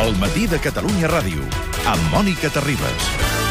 El matí de Catalunya Ràdio, amb Mònica Terribas.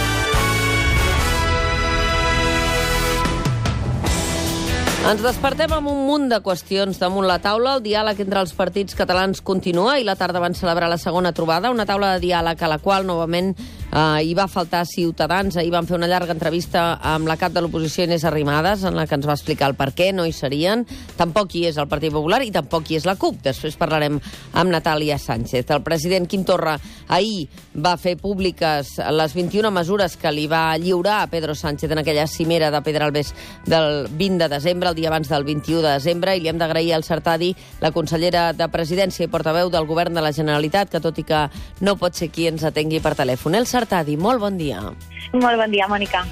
Ens despertem amb un munt de qüestions damunt la taula. El diàleg entre els partits catalans continua i la tarda van celebrar la segona trobada, una taula de diàleg a la qual novament hi va faltar Ciutadans. Ahir van fer una llarga entrevista amb la cap de l'oposició, Inés Arrimadas, en la que ens va explicar el per què no hi serien. Tampoc hi és el Partit Popular i tampoc hi és la CUP. Després parlarem amb Natàlia Sánchez. El president Quim Torra ahir va fer públiques les 21 mesures que li va lliurar a Pedro Sánchez en aquella cimera de Pedralbes del 20 de desembre, el dia abans del 21 de desembre, i li hem d'agrair al Sartadi, la consellera de Presidència i portaveu del Govern de la Generalitat, que tot i que no pot ser qui ens atengui per telèfon. El Sartadi, molt bon dia. Molt bon dia, Mònica.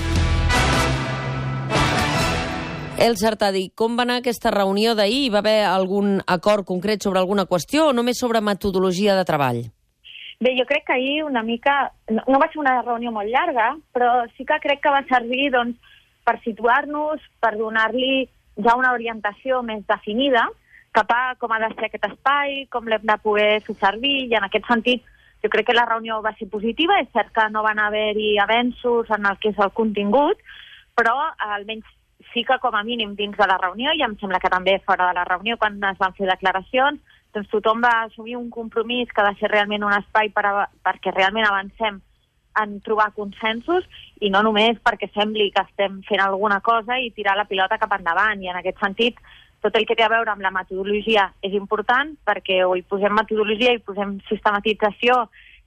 El Sartadi, com va anar aquesta reunió d'ahir? Hi va haver algun acord concret sobre alguna qüestió o només sobre metodologia de treball? Bé, jo crec que ahir una mica... No va ser una reunió molt llarga, però sí que crec que va servir per situar-nos, per donar-li ja una orientació més definida cap a com ha de ser aquest espai, com l'hem de poder fer servir, i en aquest sentit jo crec que la reunió va ser positiva. És cert que no van haver-hi avenços en el que és el contingut, però almenys sí que com a mínim dins de la reunió, i em sembla que també fora de la reunió, quan es van fer declaracions, doncs tothom va assumir un compromís que ha de ser realment un espai perquè realment avancem en trobar consensos, i no només perquè sembli que estem fent alguna cosa i tirar la pilota cap endavant. I en aquest sentit, tot el que té a veure amb la metodologia és important, perquè o hi posem metodologia, hi posem sistematització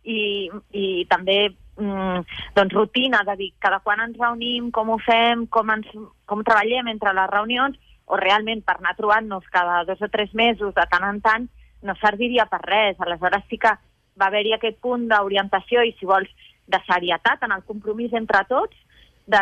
i també rutina de dir cada quan ens reunim, com ho fem, com treballem entre les reunions, o realment per anar trobant-nos cada 2 o 3 mesos de tant en tant, no serviria per res. Aleshores sí que va haver-hi aquest punt d'orientació i, si vols, de serietat en el compromís entre tots de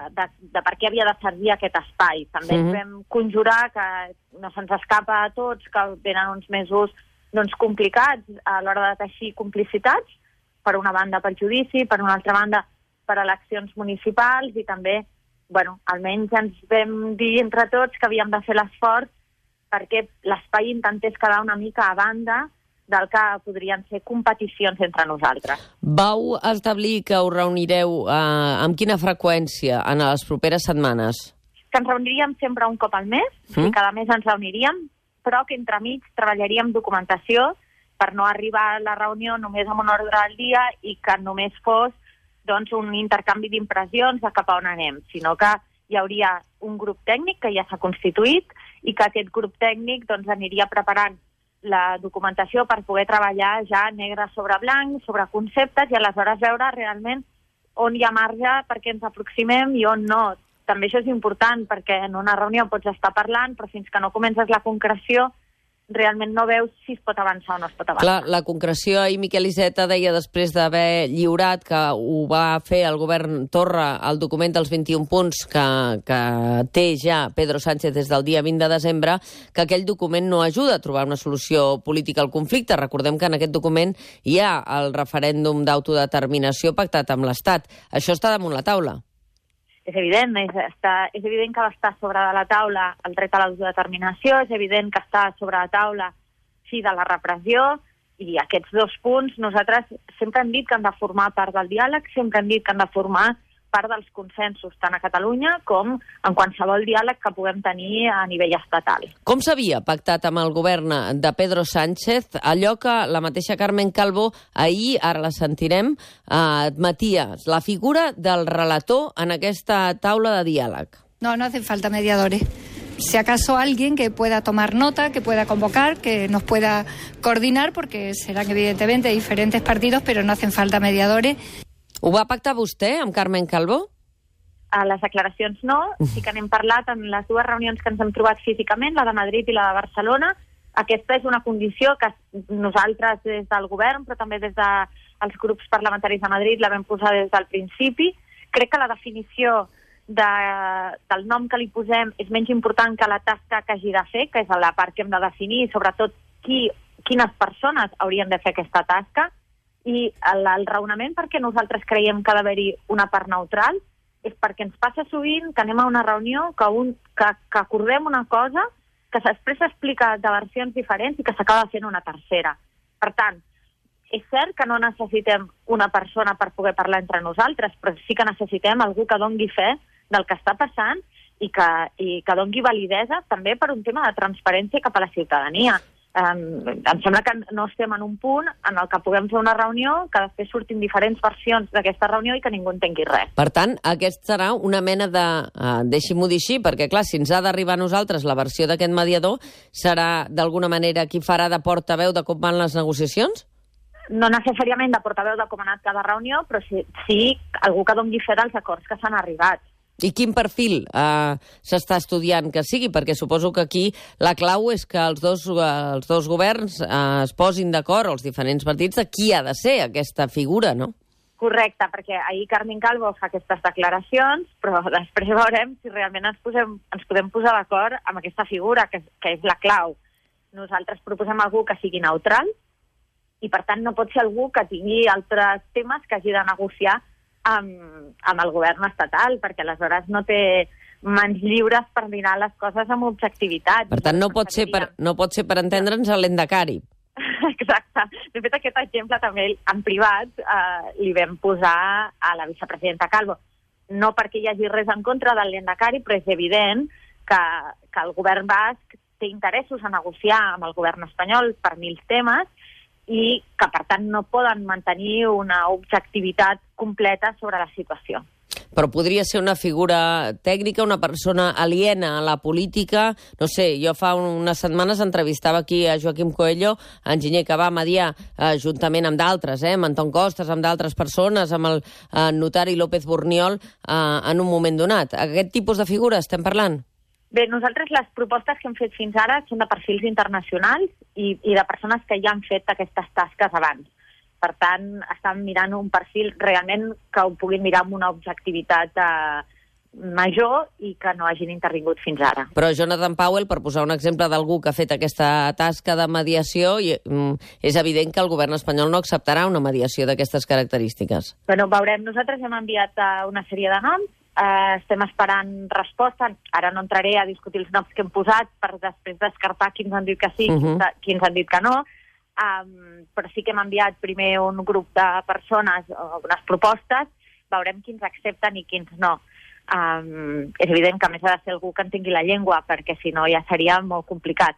per què havia de servir aquest espai. També ens vam conjurar que no se'ns escapa a tots que venen uns mesos complicats a l'hora de teixir complicitats, per una banda pel judici, per una altra banda per eleccions municipals, i també, almenys ens vam dir entre tots que havíem de fer l'esforç perquè l'espai intentés quedar una mica a banda del que podrien ser competicions entre nosaltres. Vau establir que us reunireu amb quina freqüència en les properes setmanes? Que ens reuniríem sempre un cop al mes, i cada mes ens reuniríem, però que entremig treballaríem documentació per no arribar a la reunió només amb un ordre del dia i que només fos un intercanvi d'impressions de cap a on anem, sinó que hi hauria un grup tècnic que ja s'ha constituït i que aquest grup tècnic aniria preparant la documentació per poder treballar ja negre sobre blanc, sobre conceptes, i aleshores veure realment on hi ha marge perquè ens aproximem i on no. També això és important, perquè en una reunió pots estar parlant, però fins que no comences la concreció realment no veus si es pot avançar o no es pot avançar. Clar, la concreció, ahir Miquel Iceta deia, després d'haver lliurat, que ho va fer el govern Torra, el document dels 21 punts que té ja Pedro Sánchez des del dia 20 de desembre, que aquell document no ajuda a trobar una solució política al conflicte. Recordem que en aquest document hi ha el referèndum d'autodeterminació pactat amb l'Estat. Això està damunt la taula. És evident, és evident que va estar sobre de la taula el dret a l'autodeterminació, és evident que està sobre la taula fi de la repressió, i aquests 2 punts nosaltres sempre hem dit que han de formar part del diàleg, sempre hem dit que han de formar part dels consensos, tant a Catalunya com en qualsevol diàleg que puguem tenir a nivell estatal. Com s'havia pactat amb el govern de Pedro Sánchez allò que la mateixa Carmen Calvo ahir, ara la sentirem, admetia, la figura del relator en aquesta taula de diàleg? No hacen falta mediadores. Si acaso alguien que pueda tomar nota, que pueda convocar, que nos pueda coordinar, porque serán evidentemente diferentes partidos, pero no hacen falta mediadores. Ho va pactar vostè amb Carmen Calvo? A les declaracions no, sí que n'hem parlat en les 2 reunions que ens hem trobat físicament, la de Madrid i la de Barcelona. Aquesta és una condició que nosaltres des del govern, però també des dels grups parlamentaris de Madrid, la vam posar des del principi. Crec que la definició del nom que li posem és menys important que la tasca que hagi de fer, que és la part que hem de definir, i sobretot quines persones haurien de fer aquesta tasca. I el raonament perquè nosaltres creiem que ha d'haver-hi una part neutral és perquè ens passa sovint que anem a una reunió, que acordem una cosa, que després s'explica de versions diferents i que s'acaba fent una tercera. Per tant, és cert que no necessitem una persona per poder parlar entre nosaltres, però sí que necessitem algú que dongui fe del que està passant i que dongui validesa també per un tema de transparència cap a la ciutadania. Em sembla que no estem en un punt en el que puguem fer una reunió, que després surtin diferents versions d'aquesta reunió i que ningú entengui res. Per tant, aquest serà una mena de... deixi-m'ho dir així, perquè clar, si ens ha d'arribar a nosaltres la versió d'aquest mediador, serà d'alguna manera qui farà de portaveu de com van les negociacions? No necessàriament de portaveu de com ha anat cada reunió, però sí algú que doni fe dels acords que s'han arribat. I quin perfil s'està estudiant que sigui? Perquè suposo que aquí la clau és que els dos governs es posin d'acord, els diferents partits, de qui ha de ser aquesta figura, no? Correcte, perquè ahir Carmen Calvo fa aquestes declaracions, però després veurem si realment ens podem posar d'acord amb aquesta figura, que és la clau. Nosaltres proposem algú que sigui neutral i, per tant, no pot ser algú que tingui altres temes que hagi de negociar amb el govern estatal, perquè aleshores no té mans lliures per mirar les coses amb objectivitat. Per tant, no pot ser per entendre'ns a l'Endacari. Exacte. De fet, aquest exemple també en privat li vam posar a la vicepresidenta Calvo. No perquè hi hagi res en contra del l'Endacari, però és evident que el govern basc té interessos a negociar amb el govern espanyol per 1000 temes i que, per tant, no poden mantenir una objectivitat completa sobre la situació. Però podria ser una figura tècnica, una persona aliena a la política. No sé, jo fa unes setmanes entrevistava aquí a Joaquim Coelho, enginyer que va mediar juntament amb d'altres, amb Anton Costas, amb d'altres persones, amb el notari López Borniol, en un moment donat. Aquest tipus de figura estem parlant? Bé, nosaltres les propostes que hem fet fins ara són de perfils internacionals i de persones que ja han fet aquestes tasques abans. Per tant, estan mirant un perfil realment que ho puguin mirar amb una objectivitat major i que no hagin intervingut fins ara. Però Jonathan Powell, per posar un exemple d'algú que ha fet aquesta tasca de mediació, és evident que el govern espanyol no acceptarà una mediació d'aquestes característiques. Bueno, veurem. Nosaltres hem enviat una sèrie de noms. Estem esperant resposta. Ara no entraré a discutir els noms que hem posat per després descartar quins han dit que sí, quins han dit que no. Però sí que hem enviat primer un grup de persones, unes propostes, veurem quins accepten i quins no. És evident que a més ha de ser algú que entengui la llengua, perquè si no ja seria molt complicat.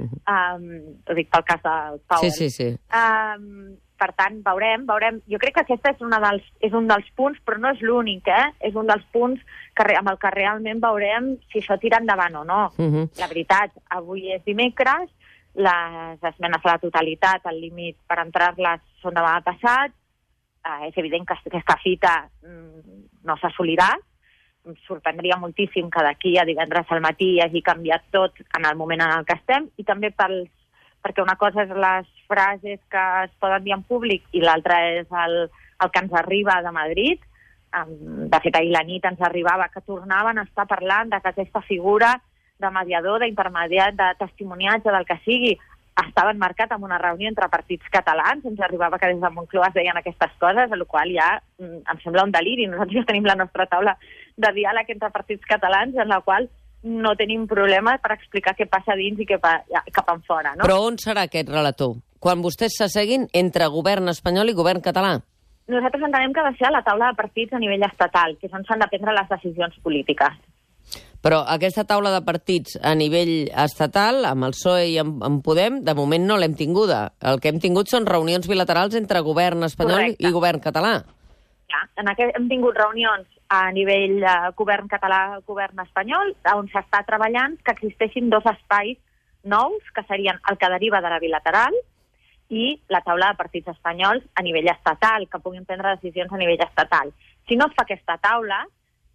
Ho dic pel cas del Powell. Sí. Per tant, veurem. Jo crec que aquest és un dels punts, però no és l'únic, És un dels punts amb el que realment veurem si això tira endavant o no. La veritat, avui és dimecres, les esmenes a la totalitat, el límit per entrar-les són demà passat. És evident que aquesta fita no s'assolirà. Em sorprendria moltíssim que d'aquí a divendres al matí hagi canviat tot en el moment en el que estem, i també perquè una cosa és les frases que es poden dir en públic i l'altra és el que ens arriba de Madrid. De fet, ahir la nit ens arribava que tornaven a estar parlant de que aquesta figura de mediador, d'intermediat, de testimoniatge, del que sigui, estava enmarcat en una reunió entre partits catalans. Ens arribava que des de Moncloa es deien aquestes coses, a la qual ja em sembla un deliri. Nosaltres ja tenim la nostra taula de diàleg entre partits catalans, en la qual no tenim problema per explicar què passa dins i cap enfora, no? Però on serà aquest relator? Quan vostès s'asseguin entre govern espanyol i govern català? Nosaltres entenem que ha de ser a la taula de partits a nivell estatal, que és on s'han de prendre les decisions polítiques. Però aquesta taula de partits a nivell estatal, amb el PSOE i amb Podem, de moment no l'hem tinguda. El que hem tingut són reunions bilaterals entre govern espanyol i govern català. Ja, hem tingut reunions a nivell govern català, govern espanyol, on s'està treballant que existeixin dos espais nous, que serien el que deriva de la bilateral i la taula de partits espanyols a nivell estatal, que puguin prendre decisions a nivell estatal. Si no es fa aquesta taula,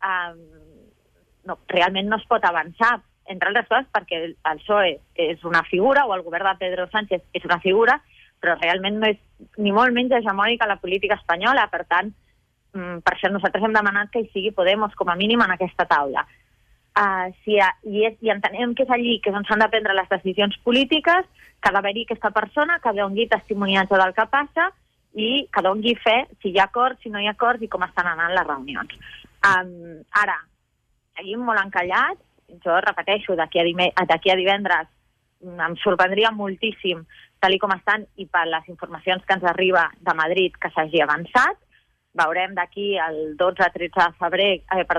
realment no es pot avançar, entre altres coses perquè el PSOE és una figura, o el govern de Pedro Sánchez és una figura, però realment no és ni molt menys hegemònica la política espanyola. Per tant, per això nosaltres hem demanat que hi sigui Podemos com a mínim en aquesta taula. I entenem que és allí que és on s'han de prendre les decisions polítiques, que ha d'haver-hi aquesta persona que doni testimoniatge del que passa i que doni fe si hi ha acords, si no hi ha acords i com estan anant les reunions. Ara, seguim molt encallats. Jo repeteixo, d'aquí a divendres em sorprendria moltíssim tal com estan, i per les informacions que ens arriba de Madrid que s'hagi avançat. Veurem d'aquí el 12-13 de febrer,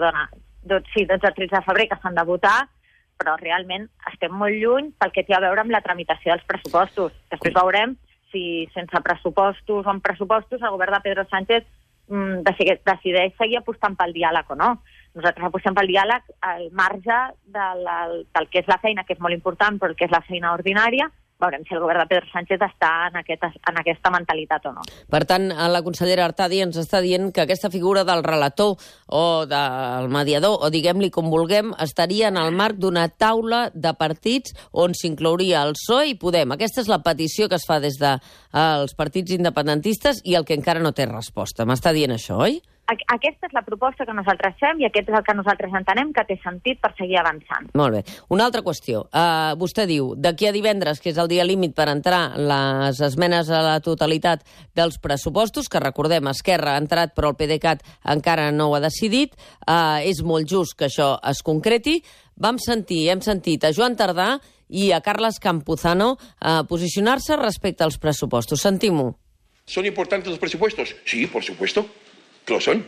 12-13 de febrer que s'han de votar, però realment estem molt lluny pel que té a veure amb la tramitació dels pressupostos. Després veurem si sense pressupostos o amb pressupostos el govern de Pedro Sánchez decideix seguir apostant pel diàleg o no. Nosaltres apostem pel diàleg al marge del que és la feina, que és molt important, però el que és la feina ordinària. Veurem si el govern de Pedro Sánchez està en aquesta mentalitat o no. Per tant, la consellera Artadi ens està dient que aquesta figura del relator o del mediador, o diguem-li com vulguem, estaria en el marc d'una taula de partits on s'inclouria el PSOE i Podem. Aquesta és la petició que es fa des dels partits independentistes i el que encara no té resposta. M'està dient això, oi? Aquesta és la proposta que nosaltres fem i aquest és el que nosaltres entenem que té sentit per seguir avançant. Molt bé. Una altra qüestió. Vostè diu, d'aquí a divendres, que és el dia límit per entrar les esmenes a la totalitat dels pressupostos, que recordem, Esquerra ha entrat però el PDeCAT encara no ho ha decidit, és molt just que això es concreti. Hem sentit a Joan Tardà i a Carles Campuzano posicionar-se respecte als pressupostos. Sentim-ho. ¿Son importantes los presupuestos? Sí, por supuesto. Lo son,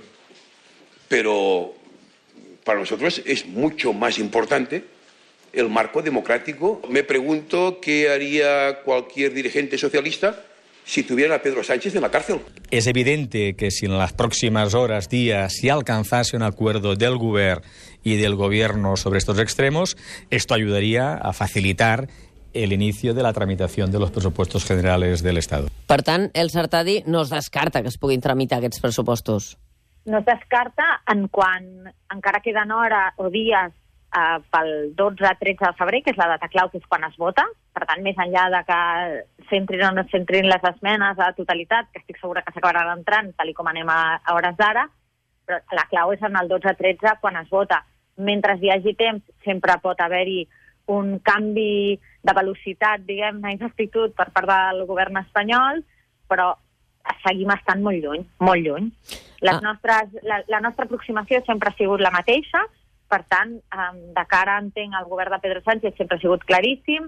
pero para nosotros es mucho más importante el marco democrático. Me pregunto qué haría cualquier dirigente socialista si tuvieran a Pedro Sánchez en la cárcel. Es evidente que si en las próximas horas, días, se alcanzase un acuerdo del Govern y del Gobierno sobre estos extremos, esto ayudaría a facilitar el inicio de la tramitación de los presupuestos generales del Estado. Per tant, Elsa Artadi no es descarta que es puguin tramitar aquests pressupostos. No es descarta en quan encara queden hores o dies pel 12-13 de febrer, que és la data clau, que és quan es vota. Per tant, més enllà de que s'entrin o no s'entrin les esmenes a la totalitat, que estic segura que s'acabaran entrant, tal com anem a hores d'ara, però la clau és en el 12-13 quan es vota. Mentre hi hagi temps, sempre pot haver-hi un canvi de velocitat, diguem-ne, d'inactitud per part del govern espanyol, però seguim estant molt lluny, molt lluny. La nostra aproximació sempre ha sigut la mateixa, per tant, de cara, entenc, al govern de Pedro Sánchez sempre ha sigut claríssim,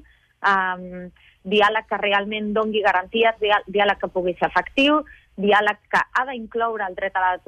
diàleg que realment dongui garanties, diàleg que pugui ser efectiu, diàleg que ha d'incloure el dret a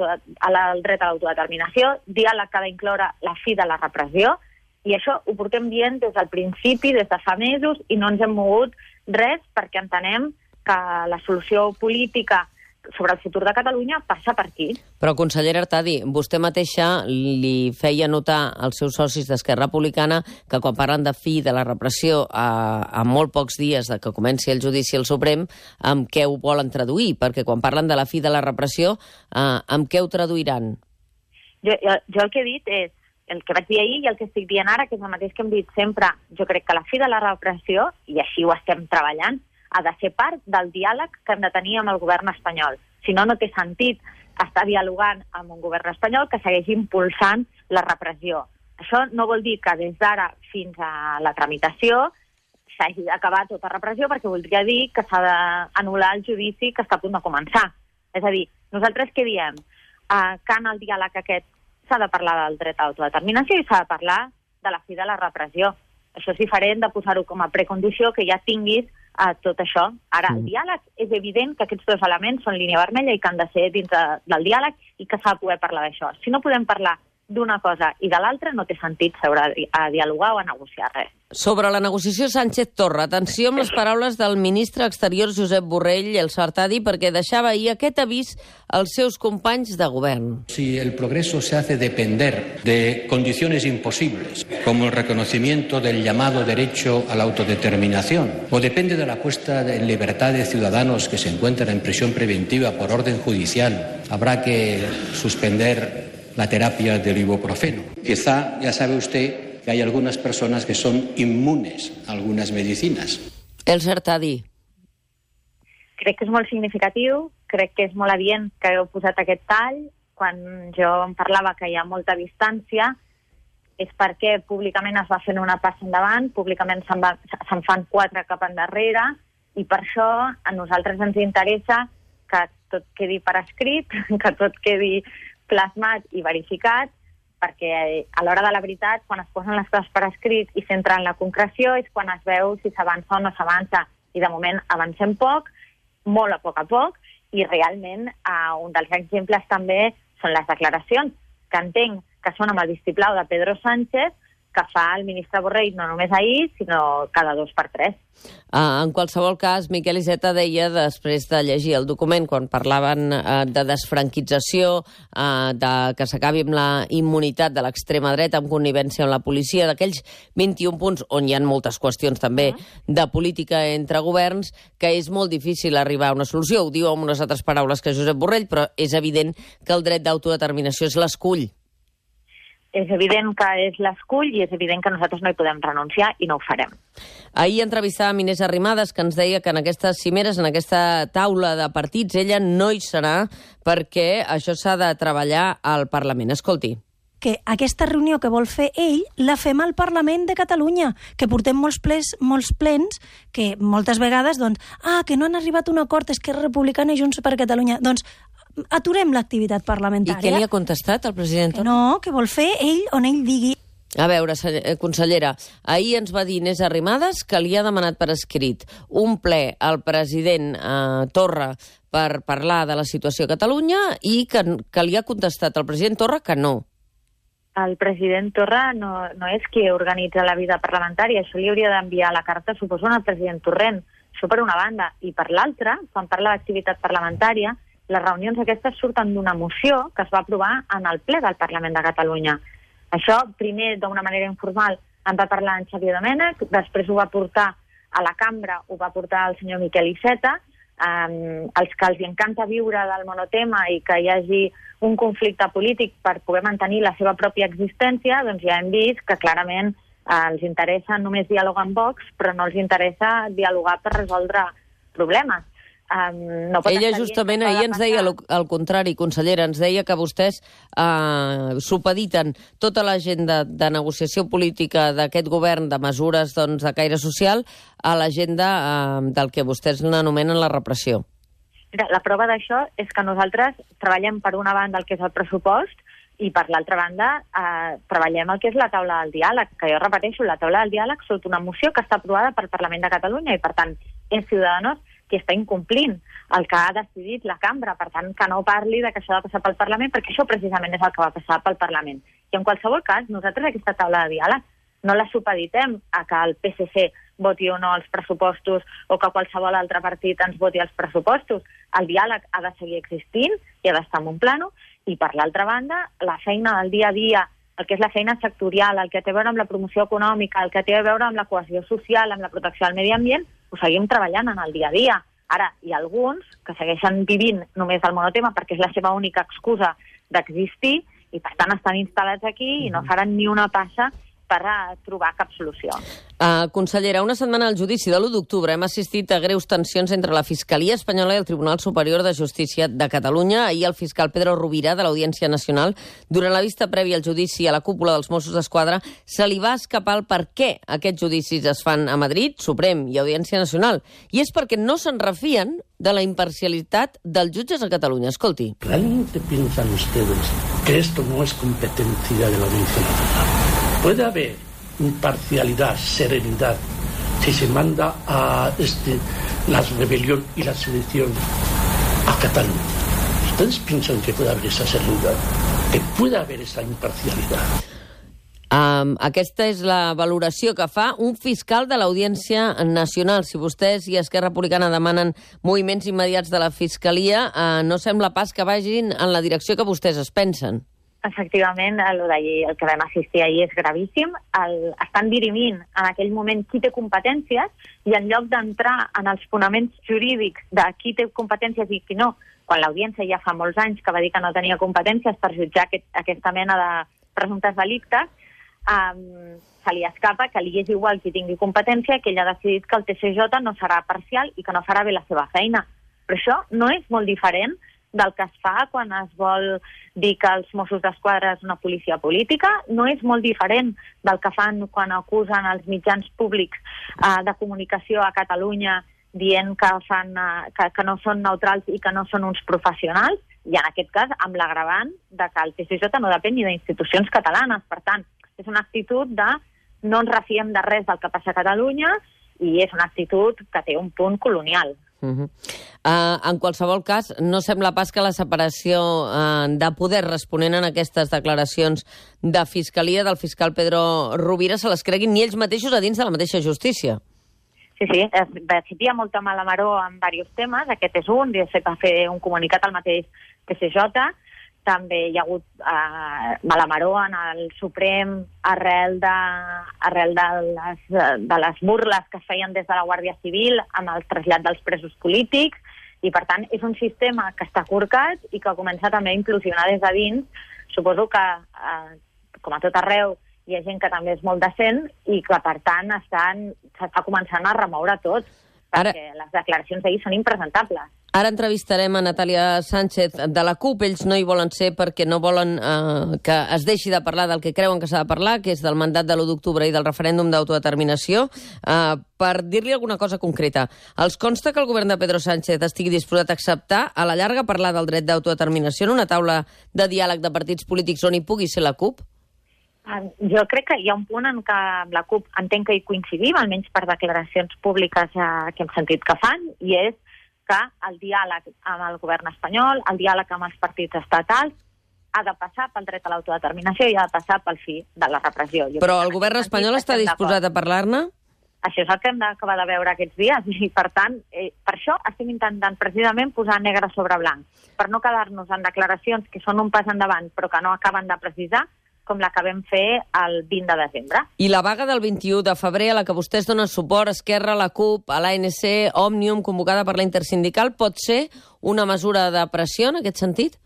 l'autodeterminació, diàleg que ha d'incloure la fi de la repressió, i això ho portem dient des del principi, des de fa mesos, i no ens hem mogut res perquè entenem que la solució política sobre el futur de Catalunya passa per aquí. Però, consellera Artadi, vostè mateixa li feia notar als seus socis d'Esquerra Republicana que quan parlen de fi de la repressió a molt pocs dies de que comenci el judici al Suprem, amb què ho volen traduir? Perquè quan parlen de la fi de la repressió, amb què ho traduiran? Jo el que he dit és el que vaig dir ahir i el que estic dient ara, que és el mateix que hem dit sempre. Jo crec que la fi de la repressió, i així ho estem treballant, ha de ser part del diàleg que hem de tenir amb el govern espanyol. Si no, no té sentit estar dialogant amb un govern espanyol que segueixi impulsant la repressió. Això no vol dir que des d'ara fins a la tramitació s'hagi d'acabar tota repressió, perquè voldria dir que s'ha d'anul·lar el judici que està a punt de començar. És a dir, nosaltres què diem? Que en el diàleg aquest s'ha de parlar del dret a l'autodeterminació i s'ha de parlar de la fi de la repressió. Això és diferent de posar-ho com a precondició que ja tinguis tot això. Ara, el diàleg, és evident que aquests dos elements són línia vermella i que han de ser dins del diàleg i que s'ha de poder parlar d'això. Si no podem parlar d'una cosa i de l'altra, no té sentit seure a dialogar o a negociar res. Sobre la negociació Sánchez-Torra, atenció amb les paraules del ministre exterior Josep Borrell, Elsa Artadi, perquè deixava ahir aquest avís als seus companys de govern. Si el progreso se hace depender de condiciones imposibles, como el reconocimiento del llamado derecho a la autodeterminación, o depende de la puesta en libertad de ciudadanos que se encuentran en prisión preventiva por orden judicial, habrá que suspender la terapia del ibuprofeno. Quizá, ya sabe usted, que hay algunas personas que son inmunes a algunas medicinas. Elsa Artadi. Crec que és molt significatiu, crec que és molt adient que heu posat aquest tall. Quan jo em parlava que hi ha molta distància, és perquè públicament es va fent una passa endavant, públicament se'n fan 4 cap endarrere, i per això a nosaltres ens interessa que tot quedi per escrit, que tot quedi plasmat i verificat, perquè a l'hora de la veritat, quan es posen les coses per escrit i s'entra en la concreció, és quan es veu si s'avança o no s'avança. I de moment avancem poc, molt a poc, i realment un dels exemples també són les declaracions, que entenc que són amb el vistiplau de Pedro Sánchez, que fa el ministre Borrell no només ahir, sinó cada 2 per 3. En qualsevol cas, Miquel Iceta deia, després de llegir el document, quan parlaven de desfranquització, de que s'acabi amb la immunitat de l'extrema dreta, amb connivència amb la policia, d'aquells 21 punts on hi ha moltes qüestions també de política entre governs, que és molt difícil arribar a una solució. Ho diu amb unes altres paraules que Josep Borrell, però és evident que el dret d'autodeterminació és l'escull. És evident que és l'escull i és evident que nosaltres no hi podem renunciar i no ho farem. Ahir entrevistàvem Inés Arrimadas, que ens deia que en aquestes cimeres, en aquesta taula de partits, ella no hi serà perquè això s'ha de treballar al Parlament. Escolti. Que aquesta reunió que vol fer ell la fem al Parlament de Catalunya, que portem molts plens que moltes vegades, que no han arribat a un acord, Esquerra Republicana i Junts per Catalunya. Doncs aturem l'activitat parlamentària. I què li ha contestat el president? No, que vol fer ell on ell digui. A veure, consellera, ahir ens va dir Inés Arrimadas que li ha demanat per escrit un ple al president Torra per parlar de la situació a Catalunya i que li ha contestat el president Torra que no. El president Torra no és qui organitza la vida parlamentària. Això li hauria d'enviar la carta, suposo, al president Torrent. Això per una banda. I per l'altra, quan parla d'activitat parlamentària, les reunions aquestes surten d'una moció que es va aprovar en el ple del Parlament de Catalunya. Això, primer, d'una manera informal, en va parlar en Xavier Domènech, després ho va portar a la cambra, ho va portar el senyor Miquel Iceta, els que els encanta viure del monotema i que hi hagi un conflicte polític per poder mantenir la seva pròpia existència, doncs ja hem vist que clarament els interessa només dialogar amb Vox, però no els interessa dialogar per resoldre problemes. Ella justament ahir ens deia el contrari, consellera, ens deia que vostès supediten tota l'agenda de negociació política d'aquest govern de mesures de caire social a l'agenda del que vostès l'anomenen la repressió. Mira, la prova d'això és que nosaltres treballem per una banda el que és el pressupost i per l'altra banda treballem el que és la taula del diàleg, que jo repeteixo, la taula del diàleg sota una moció que està aprovada pel Parlament de Catalunya i per tant és Ciudadanos qui està incomplint el que ha decidit la cambra, per tant que no parli de que això ha de passar pel Parlament, perquè això precisament és el que va passar pel Parlament. I en qualsevol cas, nosaltres aquesta taula de diàleg no la supeditem a que el PSC voti o no els pressupostos o que qualsevol altre partit ens voti els pressupostos. El diàleg ha de seguir existint i ha d'estar en un plano, i per l'altra banda, la feina del dia a dia, el que és la feina sectorial, el que té a veure amb la promoció econòmica, el que té a veure amb la cohesió social, amb la protecció del medi ambient, ho seguim treballant en el dia a dia. Ara, hi ha alguns que segueixen vivint només el monotema perquè és la seva única excusa d'existir i, per tant, estan instal·lats aquí i no faran ni una passa per trobar cap solució. Consellera, una setmana al judici de l'1 d'octubre hem assistit a greus tensions entre la Fiscalia Espanyola i el Tribunal Superior de Justícia de Catalunya. Ahir el fiscal Pedro Rovira, de l'Audiència Nacional, durant la vista prèvia al judici a la cúpula dels Mossos d'Esquadra, se li va escapar el per què aquests judicis es fan a Madrid, Suprem i Audiència Nacional. I és perquè no se'n refien de la imparcialitat dels jutges a Catalunya. Escolti. ¿Realmente piensan ustedes que esto no es competencia de la Audiencia Nacional? Puede haber imparcialidad, serenidad, si se manda a la rebelión y la sedición a Cataluña. ¿Ustedes piensan que puede haber esa serenidad? ¿Que puede haber esa imparcialidad? Aquesta és la valoració que fa un fiscal de l'Audiència Nacional. Si vostès i Esquerra Republicana demanen moviments immediats de la Fiscalia, no sembla pas que vagin en la direcció que vostès es pensen. Efectivament, el que vam assistir ahir és gravíssim. Estan dirimint en aquell moment qui té competències i en lloc d'entrar en els fonaments jurídics de qui té competències i qui no, quan l'Audiència ja fa molts anys que va dir que no tenia competències per jutjar aquesta mena de presumptes delictes, se li escapa que li és igual qui tingui competència, que ell ha decidit que el TSJ no serà parcial i que no farà bé la seva feina. Però això no és molt diferent del que es fa quan es vol dir que els Mossos d'Esquadra és una policia política, no és molt diferent del que fan quan acusen els mitjans públics de comunicació a Catalunya dient que no són neutrals i que no són uns professionals, i en aquest cas amb l'agravant de que el TSJ no depèn ni d'institucions catalanes. Per tant, és una actitud de no ens refiem de res del que passa a Catalunya i és una actitud que té un punt colonial. En qualsevol cas, no sembla pas que la separació de poder responent en aquestes declaracions de Fiscalia del fiscal Pedro Rovira se les creguin ni ells mateixos a dins de la mateixa justícia. Sí, hi ha molta mala maror en diversos temes, aquest és un, va fer un comunicat al mateix TCJ, també hi ha hagut mala maror en el Suprem arrel de les burles que es feien des de la Guàrdia Civil amb el trasllat dels presos polítics, i per tant és un sistema que està corcat i que comença també a implosionar des de dins. Suposo que, com a tot arreu, hi ha gent que també és molt decent i que, per tant, s'està començant a remoure tot, perquè les declaracions d'ahir són impresentables. Ara entrevistarem a Natàlia Sánchez de la CUP. Ells no hi volen ser perquè no volen que es deixi de parlar del que creuen que s'ha de parlar, que és del mandat de l'1 d'octubre i del referèndum d'autodeterminació. Per dir-li alguna cosa concreta, els consta que el govern de Pedro Sánchez estigui disposat a acceptar a la llarga parlar del dret d'autodeterminació en una taula de diàleg de partits polítics on hi pugui ser la CUP? Jo crec que hi ha un punt en què amb la CUP entenc que hi coincidim, almenys per declaracions públiques que hem sentit que fan, i és que el diàleg amb el govern espanyol, el diàleg amb els partits estatals, ha de passar pel dret a l'autodeterminació i ha de passar pel fi de la repressió. Però el govern espanyol està disposat a parlar-ne? Això és el que hem d'acabar de veure aquests dies, i per tant, per això estem intentant precisament posar negre sobre blanc, per no quedar-nos en declaracions que són un pas endavant però que no acaben de precisar, com la que vam fer el 20 de desembre. I la vaga del 21 de febrer, a la que vostès donen suport, Esquerra, la CUP, a l'ANC, Òmnium, convocada per la Intersindical, pot ser una mesura de pressió en aquest sentit?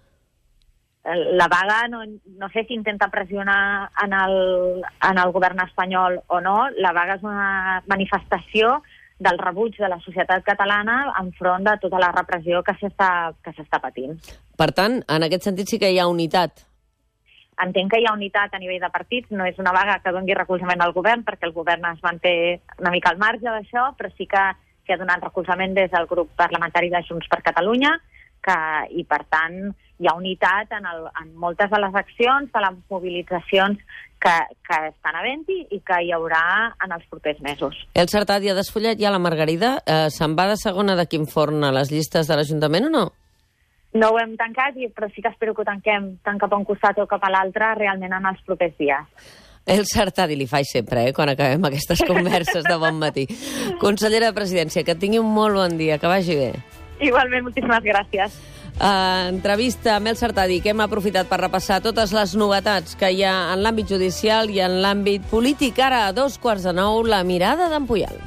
La vaga no sé si intenta pressionar en el govern espanyol o no. La vaga és una manifestació del rebuig de la societat catalana enfront de tota la repressió que s'està patint. Per tant, en aquest sentit sí que hi ha unitat. Entenc que hi ha unitat a nivell de partits, no és una vaga que doni recolzament al govern, perquè el govern es manté una mica al marge d'això, però sí que s'hi ha donat recolzament des del grup parlamentari de Junts per Catalunya, i per tant hi ha unitat en moltes de les accions, de les mobilitzacions que estan havent-hi i que hi haurà en els propers mesos. Elsa Artadi, ha desfullat ja la Margarida? Se'n va de segona de Quim Forn a les llistes de l'Ajuntament o no? No ho hem tancat, però sí que espero que ho tanquem tant cap a un costat o cap a l'altre realment en els propers dies. Elsa Artadi, li faig sempre, quan acabem aquestes converses de bon matí. Consellera de Presidència, que tingui un molt bon dia, que vagi bé. Igualment, moltíssimes gràcies. Entrevista amb Elsa Artadi, que hem aprofitat per repassar totes les novetats que hi ha en l'àmbit judicial i en l'àmbit polític. Ara, a 8:45, la mirada d'en Puyal.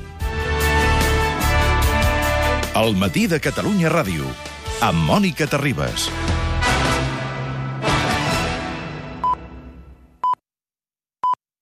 El matí de Catalunya Ràdio, amb Mònica Terribas.